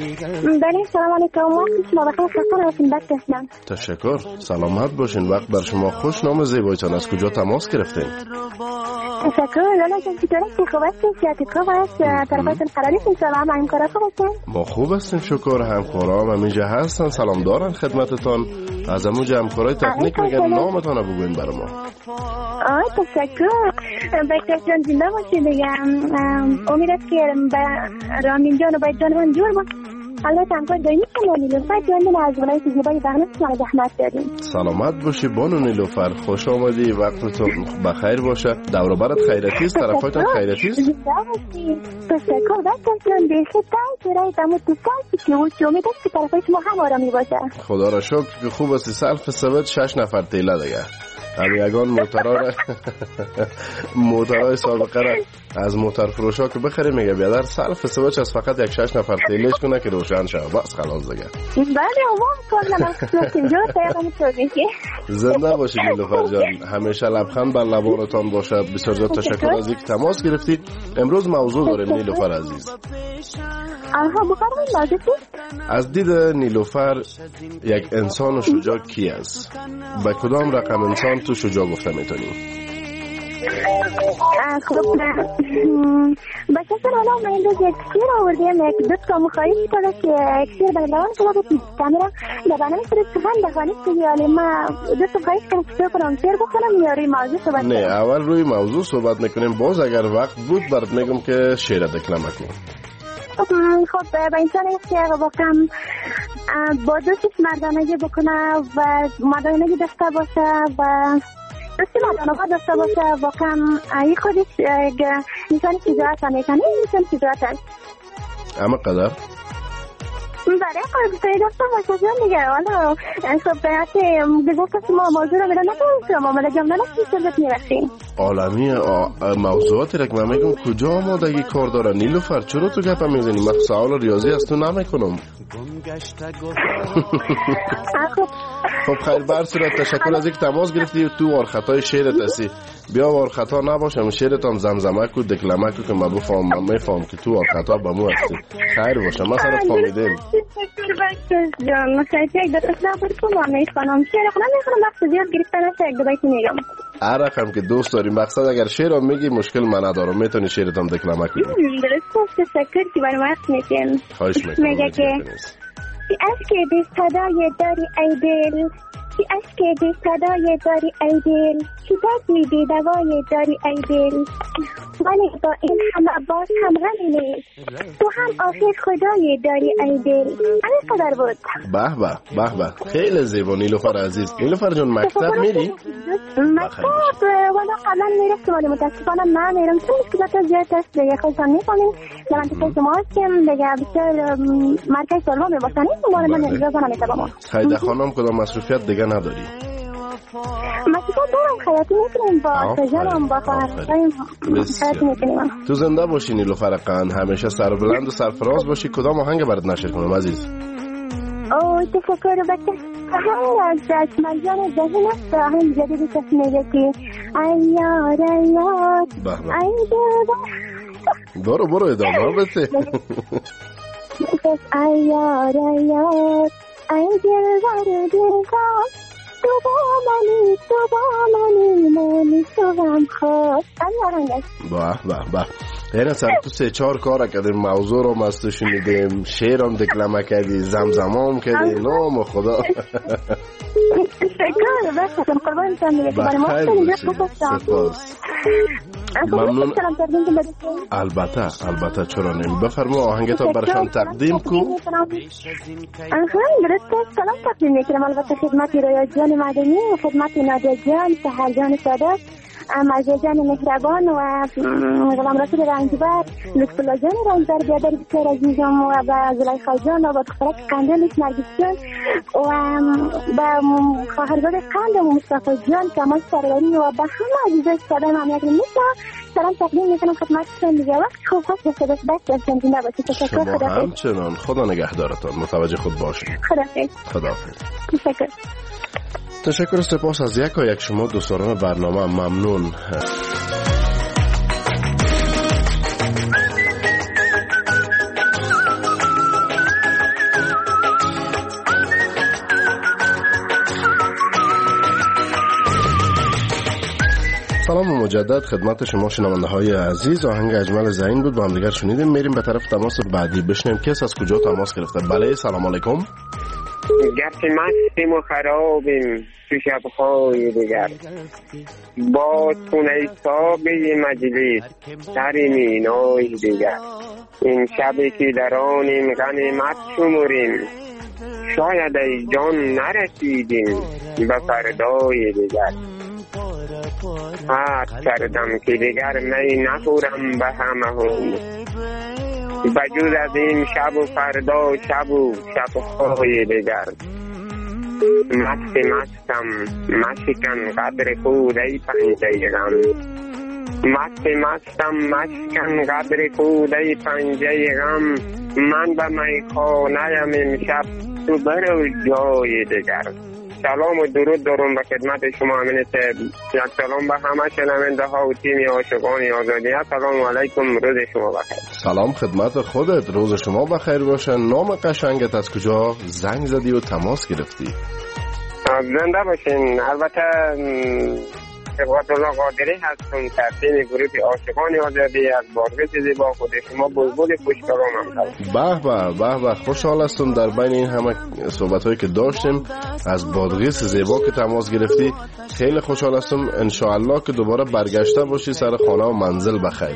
بله سلام علیکم. شما بخیر خسته نباشید. تشکر. سلامت باشین. وقت بر شما خوش. نام زیبایتان، از کجا تماس گرفتین؟ تشکر. لالا جان چطوری؟ خوب هستید؟ خوب است. طرفتون قراری سلام علیکم. کارا خوب هستین؟ ما خوب هستیم شکر. همکارام همینجا هستن. سلام دارن خدمتتان. از همونجا همکارای تکنیک میگن نامتان رو بگوین برای ما. تشکر. بکر جان زنده باشید دیگه. امید است که رامین جان و باید جان جور با البته همکار دایمی شما نیلوفر جان از ولایت زیبای بغلان شما زحمت داریم. سلامت باشی بانو نیلوفر، خوش آمدی. وقتتون بخیر باشه. دور و برت خیرتی است؟ طرفایتان خیرتی است؟ تشکر. بکر جان بخیرتای برای دمت دوستان که امید است که طرفای شما هم آرامی باشه. خدا را شکر که خوب است. سلف ثبت 6 نفر تیله دیگه. یگان موترهای سابقه را از موتر فروشا که بخریم میگه بیادر سلف سوچ از فقط یک 6 نفر تیلش کنه که روشن شد بس خلاص دیگه. بله عموم کلا زنده باشید نیلوفر جان، همیشه لبخند بر لبانتان باشه. بسیار زیاد تشکر از اینکه تماس گرفتید. امروز موضوع داریم نیلوفر عزیز. از دید نیلوفر یک انسان شجاع کی است؟ به کدام رقم انسان تو شجاع گفته میتونی؟ خب با کسی حالا من این روز یک شیر آوردیم، یک دوست که مخواهی کنه که یک شیر برای لوان کنه با کامیرا در برنامه سرید سخن دخوانید که حالی ما دوست خواهیش کنم که کنم شیر بخونم یا روی موضوع صحبت کنم؟ نه اول روی موضوع صحبت میکنیم، باز اگر وقت بود برات میگم که شیر دکلمه کنیم. خب با انسان است که واقعا با دوستش مردانگی بکنه و مردانگی داشته باشه و دوستی مردانگی داشته باشه، واقعا این خودش انسان شجاعت میکنه، انسان شجاعت است. اما قدر برای قربتایی داشته باشه جان دیگه. والا خب حتی گذاشت که ما موضوع رو میره نکنیم که ما ملجم ننسیم سرزت میرسیم عالمی موضوعاتی را که من میگم کجا آمادگی کار داره نیلوفر؟ چرا تو گپا میزنی؟ من سوال ریاضی از تو نمیکنم. خب خیر، بر صورت تشکر از اینکه تماس گرفتی. تو وارخطای شعرت هستی، بیا وارخطا نباشم شعرت هم زمزمه کو دکلمه کو که من بفهم، من میفهم که تو وارخطا با مو هستی. خیر باشه، من سرت فهمیدم. جان مخاطب یک دو تا بود که ما میخوام شعر خودم میخوام وقت زیاد گرفتن است، یک دو بیت میگم. هر رقم که دوست داری، مقصد اگر شعر هم میگی مشکل من ندارم، میتونی شعرت هم دکلمه کنی. درست تشکر که برام وقت میکنین. خواهش میکنم. میگه که اشک بی صدای داری ای دل، اشک بی صدای داری ای دل، شدت بی دوای داری ای دل، ولی با این همه باز هم غمی نیست، تو هم آخر خدای داری ای دل. همین قدر بود. به به به به، خیلی زیبا نیلوفر عزیز. نیلوفر جان مکتب میری؟ مکتب والا قبلا میرفتم ولی متاسفانه نمیرم چون مشکلات زیاد است دیگه. خودتان میفهمین در منطقه شما هستیم دیگه، بسیار مرکز سالما میباشنیم مال من اجازه نمیتونم. خیده خانم کدام مصروفیت دیگه نداری؟ مصروفیت دارم، خیاطی میکنیم با تجارم با خواهرزایم خیاطی میکنیم. تو زنده باشی نیلوفر قند، همیشه سر بلند و سرفراز باشی. کدام آهنگ برات نشر کنم عزیز؟ تفکر بکش آهنگ از مرجان جهین است، آهنگ جدیدی کس میگه که ای یار ای یار ای دل برو ادامه بده. ای یار ای یار ای دل دلگاه، تو با منی تو هم خود. این آهنگ است. به به یعنی سر تو 3-4 کار کردیم، موضوع رو مستو شنیدیم، شعر هم دکلمه کردی، زمزمه هم کردی، نام خدا. شکر بسیدم قربان تنیه که برای ما کنیم سپاس. ممنون. البته چرا نمی. بفرما آهنگتا برشان تقدیم کو. درست سلام تقدیم میکنم البته خدمت رویا جان مدنی و خدمت نادیا جان، سحر جان سادات، مرجع جان مهربان و غلام رسول رنجبر، لطف الله جان رنجبر، بیادر بسیار عزیزم و با زلیخا جان و با دخترک قندلش نرگس جان و با خواهرزاد قندم و مصطفی جان کمال سروری و با همه عزیزای صدای ممنیت میشه سلام تقدیم میکنم خدمتتون دیگه. وقت خوب باشه، صداش بس زنده باشید. تشکر. شما همچنان. خدا نگهدارتان. متوجه خود باشید. خداحافظ. تشکر. تشکر و سپاس از یک شما دوستان برنامه. ممنون. سلام مجدد خدمت شما شنونده های عزیز. آهنگ اجمل زین بود، با هم دیگر شنیدیم. میریم به طرف تماس بعدی بشنیم کس از کجا تماس گرفته. بله سلام علیکم. گرچه مستیم و خرابیم تو شبهای دیگر، باز خونه ساقی مجلس سر مینای دیگر، این شبی که در آنیم غنیمت شمریم، شاید ای جان نرسیدیم به فردای دیگر. عهد کردم که دیگر می نخورم به همه هم، بجز از این شب و فردا شب و شبهای دیگر. مستم مشکن قدر خود ای پنجه غم، مستم مشکن قدر خود ای پنجه غم، من به میخانه‌ام امشب تو برو جای دیگر. سلام و درود دارم به خدمت شما امین صاحب. یک سلام به همه شنونده ها و تیم عاشقان آزادی. سلام علیکم، روز شما بخیر. سلام خدمت خودت، روز شما بخیر باشه. نام قشنگت از کجا زنگ زدی و تماس گرفتی؟ زنده باشین. البته صبغت الله قادری هستم، کپتین گروه عاشقان آزادی از بادغیس زیبا. خود شما بلبل خوشکلام هم. به به خوشحال هستم در بین این همه صحبت هایی که داشتیم از بادغیس زیبا که تماس گرفتی. خیلی خوشحال هستم. انشاءالله که دوباره برگشته باشی سر خانه و منزل بخیر.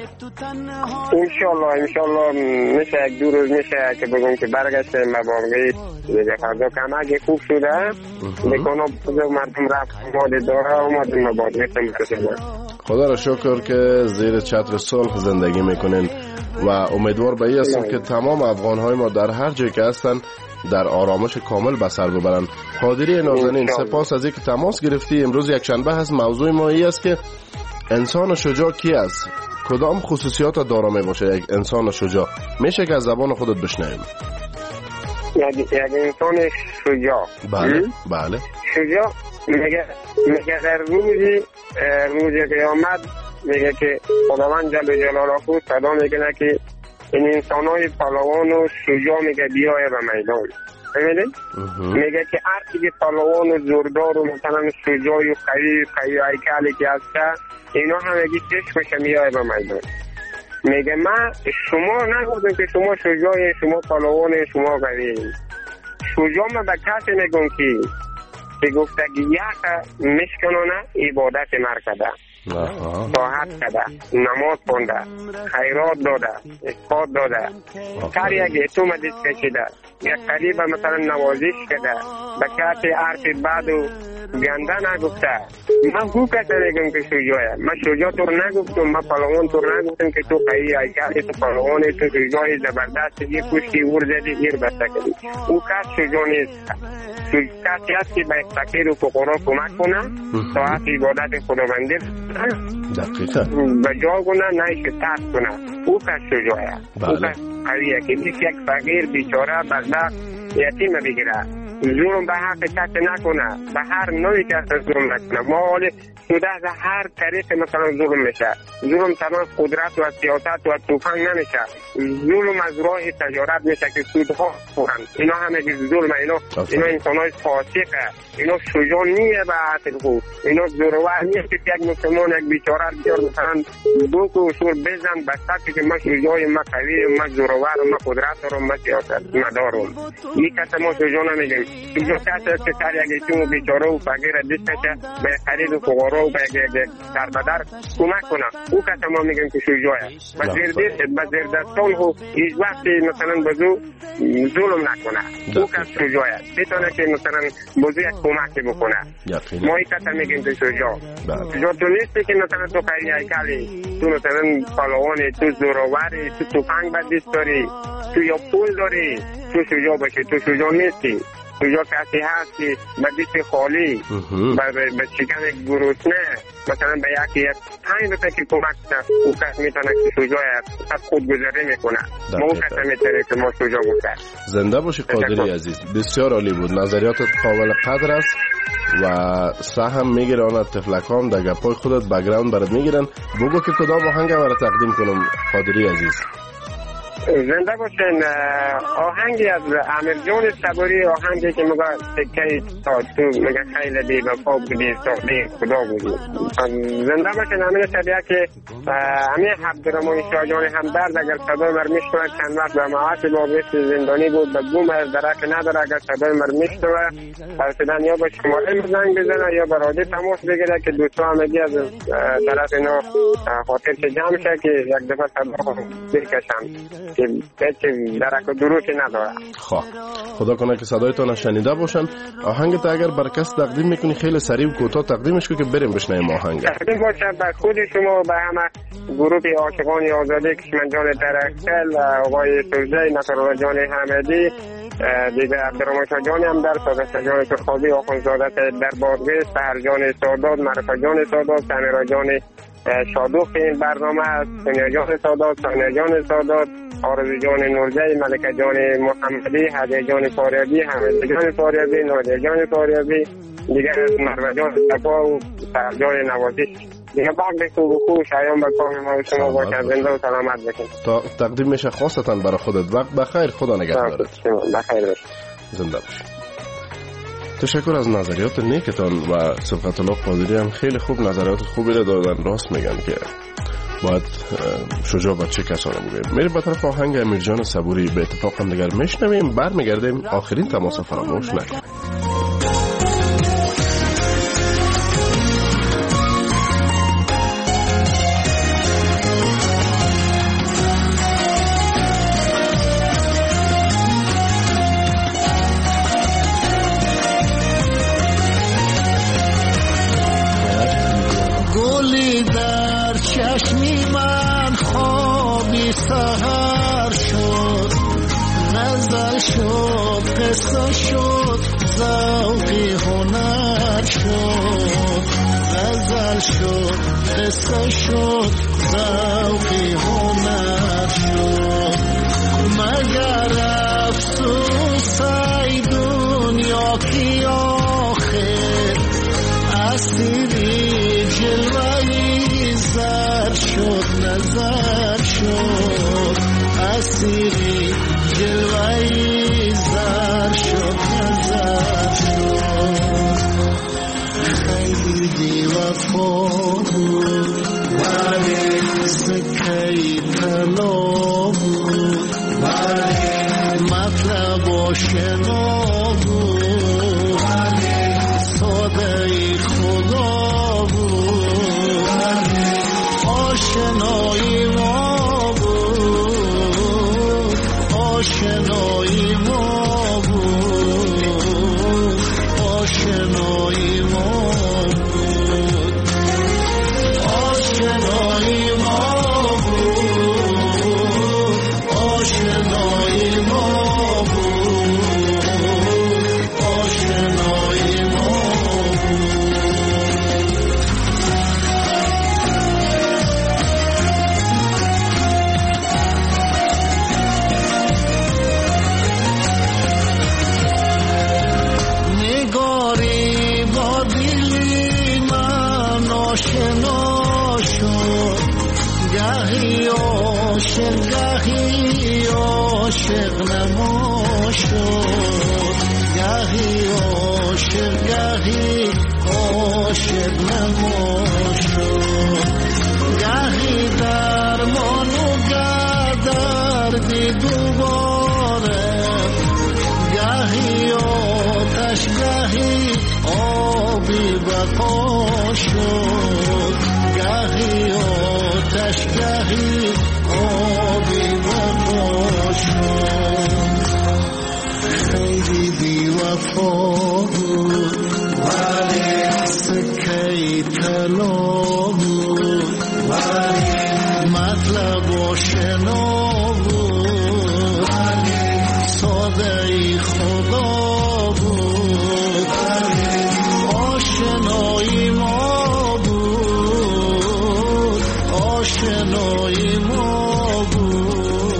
انشاءالله میشه یک دو روز میشه که بگم که برگشتیم به بادغیس. دیگه فردا کم اگه خوب شده میکنم مردم رفت ماده داره اومدیم به بادغیس میرسیم. خدا را شکر که زیر چتر صلح زندگی میکنین و امیدوار به این هستم که تمام افغانهای ما در هر جای که هستن در آرامش کامل به سر ببرن. قادری نازنین، سپاس از اینکه تماس گرفتی. امروز یک شنبه هست. موضوع ما این است که انسان شجاع کی است؟ کدام خصوصیات داره می باشه یک انسان شجاع؟ میشه که از زبان خودت بشنویم. یک انسان شجاع. بله. شجاع میگه در روز قیامت میگه که خداوند جل جلاله خود صدا میکنه که این انسان‌های پهلوان و شجاع میگه بیایه به میدان. ببینید میگه که هر کی پهلوان و زوردار و مثلا شجاع و قوی هیکلی که هست اینا همگی چشم میشه میایه به میدان. میگه من شما نگفتم که شما شجاعی، شما پهلوان، شما قوی. شجاع من به کسی میگم که گفته که یک مشکنانه عبادت مرکده، طاعت کرده، نماز خونده، خیرات داده، اسقاط داده، هر یک اتوم دست کشیده، یک قریب مثلا نوازش کرده، به کسی حرف بد و گنده نگفته. من خوب کسی نگم که شجاعه. من شجاع تو نگفتم، من پهلوان تو نگفتم که تو قوی هیکلی، تو پهلوانی، تو شجاعی زبردست، یه کشتی ور زدی ایر بسته کردی. او کس شجاع نیست. کسی هست که به فقیر و فقرا کمک کنه، طاعت عبادت خداوندی به جا کنه، نه شتاب کنه. او کس شجاعه. او کس قویه که یک فقیر بیچاره بدبخت یتیم بگیره، ظلم به حق کسی نکنه، به هر نوعی کسی ظلم نکنه. ما حال شده از هر طریق مثلا ظلم میشه. ظلم تمام قدرت و سیاست و توفنگ نمیشه. ظلم از راه تجارت میشه که سودها خورن. اینا همه ظلم. اینا انسانای فاسقه. اینا شجاع نیه به اصل خود. اینا زورور نیه که یک مسلمان یک بیچاره بیار مثلا دو کو شور بزن بسته که ما شجاعی، ما قوی، ما زورور، ما قدرت دارم، ما سیاست ندارم. یک کس ما شجاع نمیگیم. شجاع کسی است که سر یک ایتون بیچاره و فقیر دست کشه به خرید و فقرا و به در بدر کمک کنه. او کس ما میگیم که شجاعه. به زیر دستان و هیچ وقتی مثلا بزو ظلم نکنه. او کس شجاعه. بتونه که مثلا بزو یک کمکی بکنه. ما این کس میگیم که شجاع. شجاع تو نیستی که مثلا تو قوی هیکلی، تو مثلا پهلوانی، تو زوروری، تو توفنگ به دست داری، تو یا پول داری، تو شجاع باشی. تو شجاع نیستی. شجاع کسی هست که به دست خالی به شکم گروسنه مثلا به یکی 5 روپیه که کمک کنه، او کس میتونه که شجاع از خودگذری میکنه. ما اون کس میتونه که ما شجاع بوده. زنده باشی قادری عزیز. بسیار عالی بود. نظریاتت قابل قدر است و سهم میگیره آن تفلکان در گپای خودت بگراند برات میگیرن. بگو که کدام آهنگ برات تقدیم کنم قادری عزیز. زنده باشین. آهنگی از امیر جان صبوری، آهنگی که میگه سکه تا تو میگه خیلی بی وفا بودی ساخته خدا بودی. زنده باشین. امیر شبیه که امیر عبدالرحمن شاه جان همدرد اگر صدای مر میشنوه چند وقت به معاش بابیش زندانی بود، به گوم درک نداره، اگر صدای مر میشنوه فرسیدن یا با شماره زنگ بزنه یا به رادیو تماس بگیره که دوستا همگی از طرف اینا خاطر که جمع شه که یک دفعه صدا بکشن که هیچ درک و دروشی نداره. خدا کنه که صدایتان شنیده باشن. آهنگت اگر بر کس تقدیم میکنی خیلی سریع و کوتاه تقدیمش کن که بریم بشنویم آهنگ. تقدیم باشه به خود شما، به همه گروه عاشقان آزادی، کشمن جان درکتل، آقای سوزه، نصرالله جان حمدی، دیگه عبدالرحمن شاه جان هم در سادت جان سرخابی، آخوندزاده در بادغیس، سهر جان سادات، معرفت جان سادات، سمیرا جان شادوخ این برنامه است، سونیا جان سادات، سانیا جان سادات، آرزو جان نورزی، ملکه جان محمدی، هدیه جان فاریابی، حمید جان فاریابی، نادیه جان فاریابی، دیگه مروه جان صفا و سهر جان نوازی. دیگه باقی خوب شایان به کام ما و شما باشد. زنده و سلامت باشید. تا تقدیم میشه خاصتاً برای خودت. وقت بخیر. خدا نگهدارت. بخیر باشید. زنده باشید. تشکر از نظریات نیکتان و صبغت الله قادری هم خیلی خوب نظریات خوبی را دادن. راست میگن که باید شجاع با چه کسانی بگیم. میریم به طرف آهنگ امیرجان صبوری. به اتفاق هم دیگر میشنویم، برمیگردیم. آخرین تماس فراموش نکنید. چشمی من خوابی سهر شد، نظر شد، قصه شد، ذوقی هنر شد. غزل شد، قصه شد، ذوقی هنر شد. مگر افسوس ای دنیا کی آخر اسیری جلوهی زر شد، نظر شد. اسیری جلوهی زر شد، نظر شد. خیلی دی وفا بود ولی سکی طلا بود، ولی مطلب آشنا بود، ولی ساده خدا بود، ولی آشنایی ما بود، آشنایی ما بود، آشنایی ما بود، آشنایی ما بود، آشنایی ما بود، آشنایی ما بود. نگاری با دلی من آشنا شد، گهی عاشق گهی عاشق نما شد، گهی عاشق گهی عاشق نما شد. گهی درمان و دردی دوباره، گهی آتش گهی آبی بقا شد، گهی آتش گهی آبی بقا شد. خیلی بی وفا بود ولی سکی طلا بود، ولی مطلب آشنا بود، ولی ساده خدا بود، ولی آشنایی ما بود، آشنایی ما بود.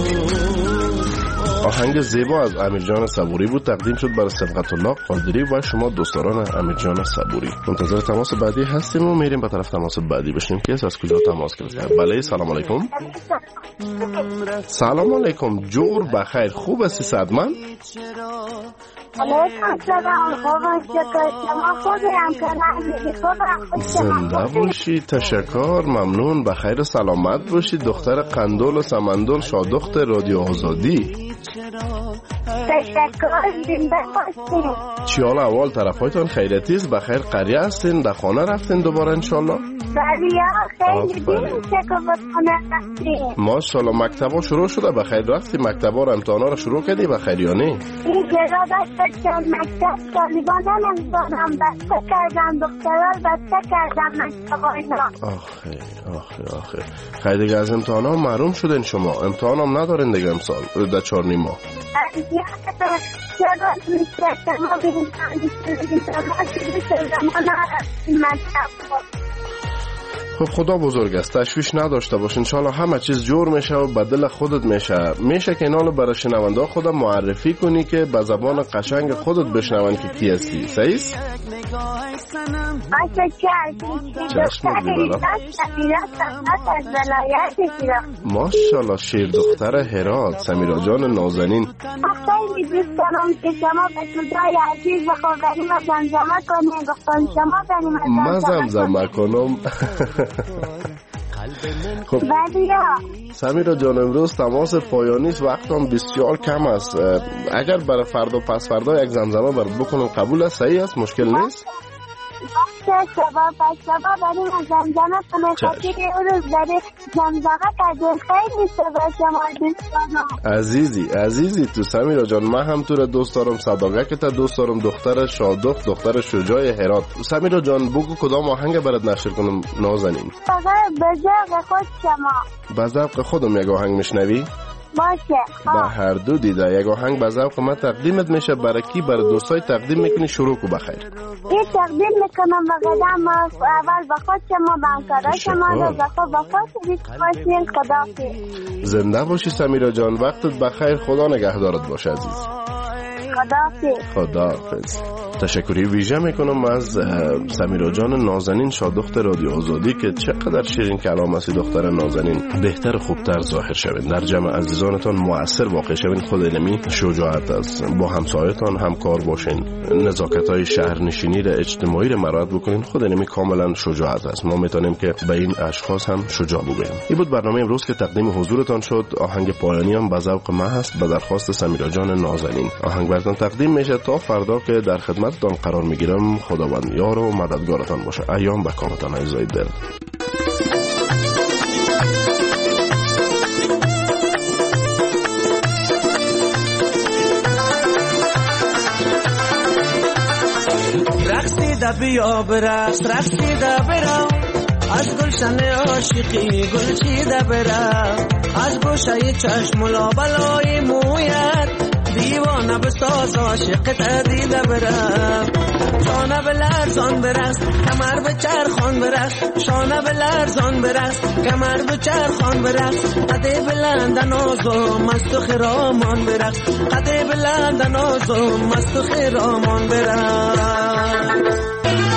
آهنگ زیبا از امیرجان صبوری بود، تقدیم شد برای صبغت الله قادری و شما دوستداران امیرجان صبوری. منتظر تماس بعدی هستیم و میریم به طرف تماس بعدی بشیم که از کجا تماس گرفته. بله سلام علیکم. سلام علیکم، جور بخیر، خوب هستی صدمن؟ زنده باشی، تشکر، ممنون، بخیر و سلامت باشی دختر قندول و سمندول شادخت رادیو آزادی. تشکر، زنده باشین. چی حال احوال؟ طرفایتان خیریتی است؟ بخیر قریه هستین؟ در خانه رفتین دوباره انشالله؟ بله خیلی دیم که خانه رفتین. ماشالله. مکتبا شروع شده؟ بخیر رفتی مکتبا رو، امتحانا رو شروع کردی بخیر یا نه؟ این جرادت که مکتب طالبان نمیدانم بسته کردم، دخترال بسته کردم مکتبا اینا. آخه خیلی دیگه از امتحانا محروم شدین شما. امتحان هم ندارین دیگه امسال در 4 ماه. خب خدا بزرگ است، تشویش نداشته باش، انشالله همه چیز جور میشه و به دل خودت میشه که اینالو برای شنونده خودت معرفی کنی که به زبان قشنگ خودت بشنون که کی هستی. صحیح است؟ ماشاءالله شیر دختر هرات، سمیرا جان نازنین. خیلی دوست دارم که شما به صدای عزیز و غریب زمزمه کنید. گفتم شما بریم من زمزمه کنم. خب سمیرا جان امروز تماس پایانی است، وقتم بسیار کم است. اگر برای فردا پس فردا یک زمزمه برات بکنم قبول است؟ صحیح است؟ مشکل نیست؟ شبا بریم زمزمه کنم. خاطر اون روز برای زمزمه کردیم. خیلی شبا شما دوست دارم. عزیزی تو سمیرا جان، من هم تو را دوست دارم، صداقت تا دوست دارم، دختر شادخ، دختر شجاع هرات. سمیرا جان بگو کدام آهنگ برات نشر کنم نازنین؟ به ذوق خود شما. به ذوق خودم یک آهنگ میشنوی؟ باشه. به هر دو دیده یک آهنگ به ذوق من تقدیمت میشه. برای کی؟ برای دوستای تقدیم میکنی؟ شروع کو بخیر. این تقدیم میکنم به قدم اول به خود شما، به همکارای شما، رضا به خود باشین. خداحافظ. زنده باشی سمیرا جان، وقتت بخیر، خدا نگهدارت باشه عزیز. خداحافظ. تشکری ویژه میکنم از سمیرا جان نازنین، شادخت رادیو آزادی، که چقدر شیرین کلام است. دختر نازنین بهتر خوبتر ظاهر شوین، در جمع عزیزانتان مؤثر واقع شوین. خود علمی شجاعت است. با همسایتان همکار باشین، نزاکت‌های شهرنشینی را اجتماعی را مراعات بکنین. خود علمی کاملا شجاعت است. ما میتونیم که به این اشخاص هم شجاع بگوییم. این بود برنامه امروز که تقدیم حضورتان شد. آهنگ پایانی هم به ذوق من هست، به درخواست سمیرا جان نازنین. آهنگ براتون تقدیم میشه. تا فردا که در خدمتتان قرار میگیرم، خداوند یار و مددگارتان باشه. ایام به کامتان عزیزای دل. رقصیده بیا برقص، رقصیده برا، از گلشن عاشقی گل چیده برا، از گوشه چشم و لابلای مویت دیوانه بساز عاشقت دیده برم. شانه به لرزان برست، کمر به چرخان برست، شانه به لرزان برست، کمر به چرخان برست، قده بلند نازو مست و خرامان برست، قده بلند نازو مست و خرامان برست.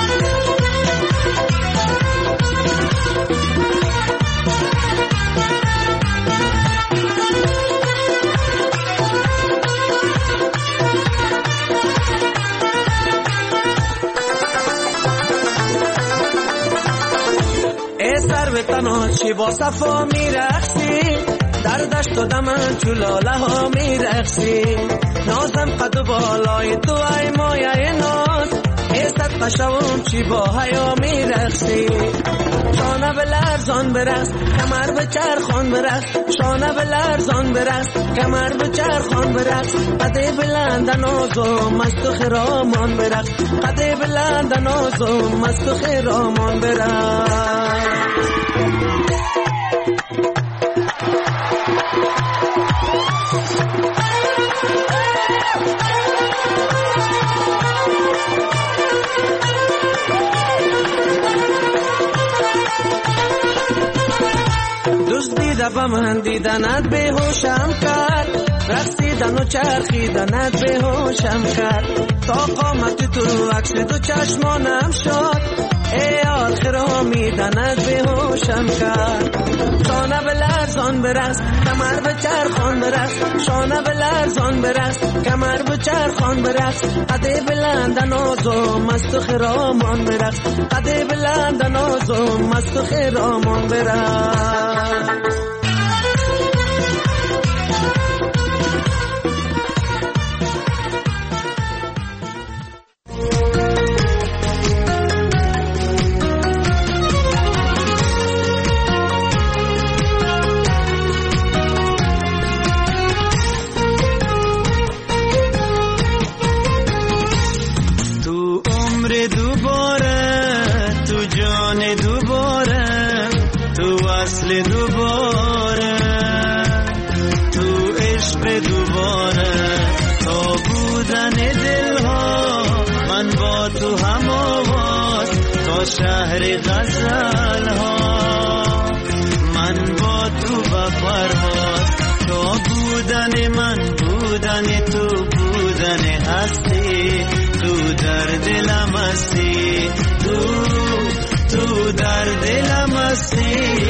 تنها چی با صفا میرخسی، در دشت و دمن چلاله ها میرخسی، نازم قد و بالای تو ای مایه ناز، ایست پشوم چی با حیا میرخسی. شانه به لرزان برست، کمر به چرخان برست، شانه به لرزان برست، کمر به چرخان برست، قده بلند نازو مست و خرامان برست، قده بلند نازو مست و خرامان برست. دزدیده به من دیدنت بیهوشم کرد، رقصیدن و چرخیدنت بیهوشم کرد، تا قامت تو عکس دو چشمانم شد، ای آخر میدنت بیهوشم کرد. شانه به لرزان برست، کمر به چرخان برست، شانه به لرزان برست، کمر به چرخان برست، قده بلند نازو مست و خرامان برست، قده بلند نازو مست و خرامان برست. شهر غزل ها فرهاد، تو بودن من بودن تو بودن هستی، تو در دلم هستی، تو در دلم هستی.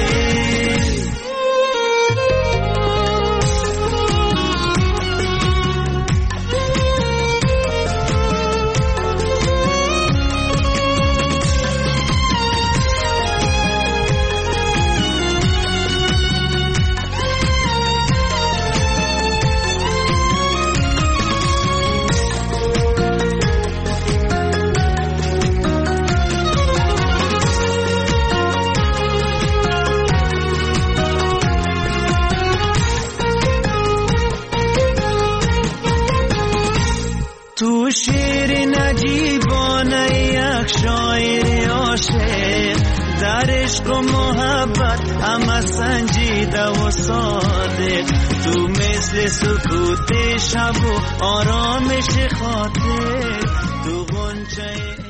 تو شیر نجیبانه یک شاعر عاشق، در عشق و محبت همه سنجیده و صادق، تو مثل سکوت شب و آرامش خاطر، تو غنچه